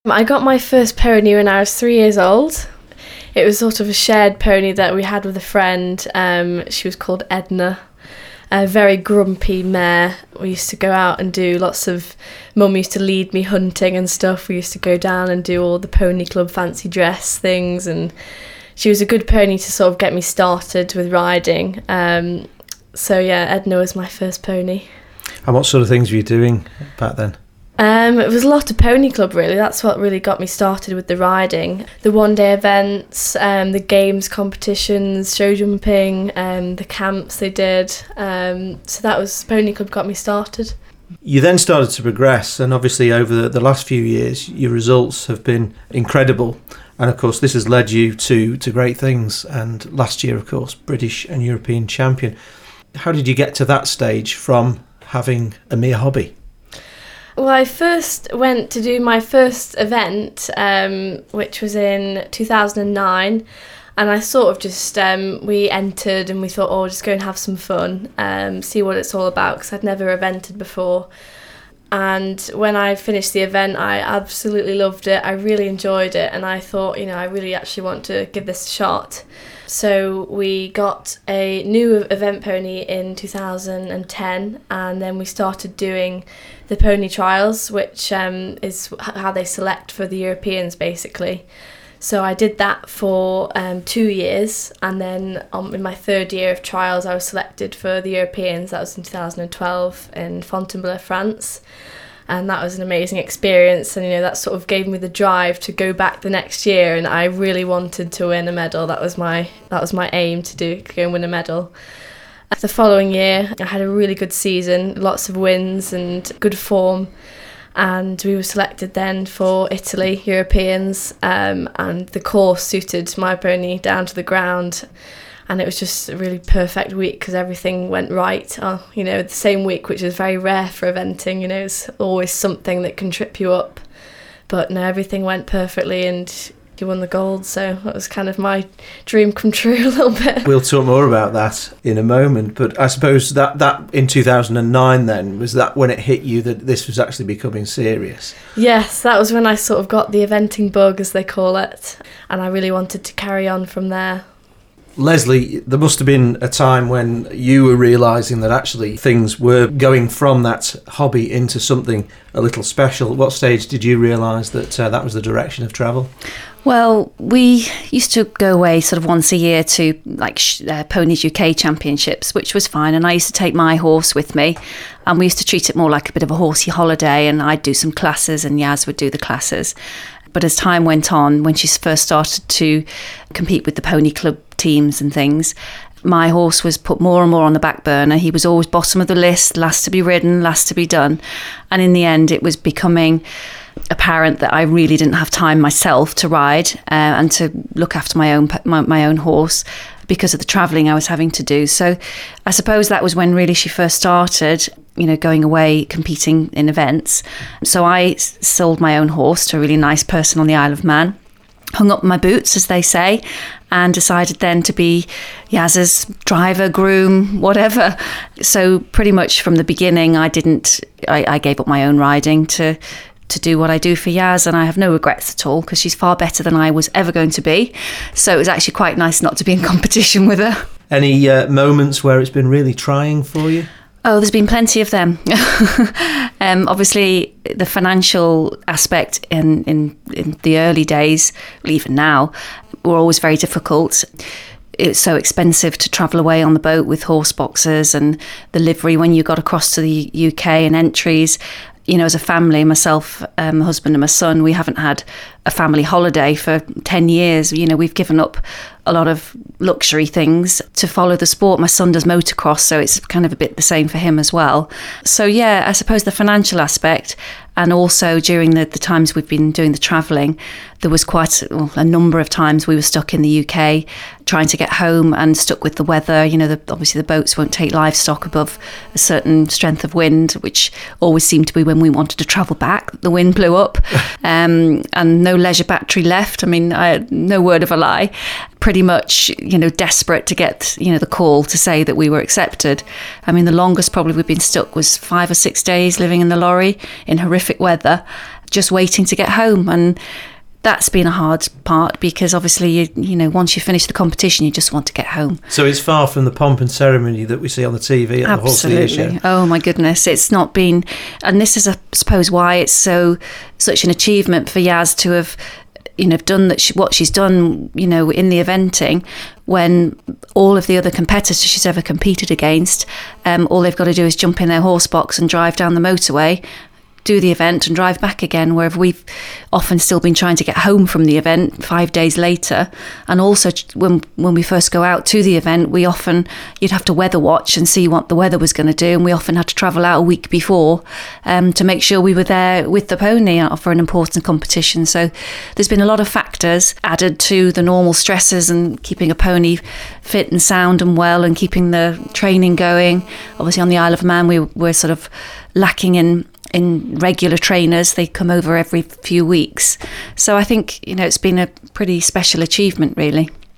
I got my first pony when I was 3 years old. It was sort of a shared pony that we had with a friend. She was called Edna, a very grumpy mare. We used to go out and do lots of... Mum used to lead me hunting and stuff. We used to go down and do all the pony club fancy dress things, and she was a good pony to sort of get me started with riding. So yeah, Edna was my first pony. And what sort of things were you doing back then? It was a lot of pony club, really. That's what really got me started with the riding. The one-day events, the games competitions, show jumping, the camps they did. So that was... Pony club got me started. You then started to progress, and obviously over the last few years, your results have been incredible. And of course, this has led you to great things. And last year, of course, British and European champion. How did you get to that stage from having a mere hobby? Well, I first went to do my first event, which was in 2009, and I sort of just, we entered and we thought, oh, just go and have some fun, see what it's all about, because I'd never evented before. And when I finished the event, I absolutely loved it. I really enjoyed it, and I thought, I really actually want to give this a shot. So we got a new event pony in 2010, and then we started doing the pony trials, which is how they select for the Europeans, basically. So I did that for 2 years, and then in my third year of trials, I was selected for the Europeans. That was in 2012 in Fontainebleau, France. And that was an amazing experience, and that sort of gave me the drive to go back the next year, and I really wanted to win a medal. That was my aim, to go and win a medal. The following year, I had a really good season, lots of wins and good form, and we were selected then for Italy, Europeans, and the course suited my pony down to the ground. And it was just a really perfect week because everything went right. The same week, which is very rare for eventing. It's always something that can trip you up. But no, everything went perfectly and you won the gold. So that was kind of my dream come true a little bit. We'll talk more about that in a moment. But I suppose that in 2009 then, was that when it hit you that this was actually becoming serious? Yes, that was when I sort of got the eventing bug, as they call it. And I really wanted to carry on from there. Leslie, there must have been a time when you were realising that actually things were going from that hobby into something a little special. At what stage did you realise that that was the direction of travel? Well, we used to go away sort of once a year to Ponies UK Championships, which was fine. And I used to take my horse with me, and we used to treat it more like a bit of a horsey holiday. And I'd do some classes and Yaz would do the classes. But as time went on, when she first started to compete with the pony club teams and things, my horse was put more and more on the back burner. He was always bottom of the list, last to be ridden, last to be done. And in the end, it was becoming apparent that I really didn't have time myself to ride and to look after my own horse because of the travelling I was having to do. So I suppose that was when really she first started, going away competing in events. So I sold my own horse to a really nice person on the Isle of Man, hung up my boots, as they say, and decided then to be Yaz's driver, groom, whatever. So pretty much from the beginning, I gave up my own riding to do what I do for Yaz, and I have no regrets at all because she's far better than I was ever going to be. So it was actually quite nice not to be in competition with her. Any moments where it's been really trying for you? Oh, there's been plenty of them. Obviously, the financial aspect in the early days, even now, were always very difficult. It's so expensive to travel away on the boat with horse boxes and the livery when you got across to the UK and entries. As a family, myself, my husband and my son, we haven't had a family holiday for 10 years. We've given up a lot of luxury things to follow the sport. My son does motocross, so it's kind of a bit the same for him as well. So yeah, I suppose the financial aspect, and also during the times we've been doing the travelling, there was quite a number of times we were stuck in the UK trying to get home and stuck with the weather. Obviously the boats won't take livestock above a certain strength of wind, which always seemed to be when we wanted to travel back. The wind blew up and no leisure battery left. I mean, no word of a lie. Pretty much, desperate to get, the call to say that we were accepted. I mean, the longest probably we've been stuck was 5 or 6 days living in the lorry in horrific weather. just waiting to get home. And that's been a hard part, because obviously, you know, once you finish the competition, you just want to get home. So it's far from the pomp and ceremony that we see on the TV at the Horse of the Year show. Oh my goodness, it's not been, and this is, I suppose, why it's such an achievement for Yaz to have, you know, done what she's done, you know, in the eventing, when all of the other competitors she's ever competed against, all they've got to do is jump in their horse box and drive down the motorway, do the event and drive back again, whereas we've often still been trying to get home from the event 5 days later. And also when we first go out to the event, you'd have to weather watch and see what the weather was going to do, and we often had to travel out a week before to make sure we were there with the pony for an important competition. So there's been a lot of factors added to the normal stresses and keeping a pony fit and sound and well, and keeping the training going. Obviously on the Isle of Man we're sort of lacking in regular trainers. They come over every few weeks. So I think, you know, it's been a pretty special achievement, really.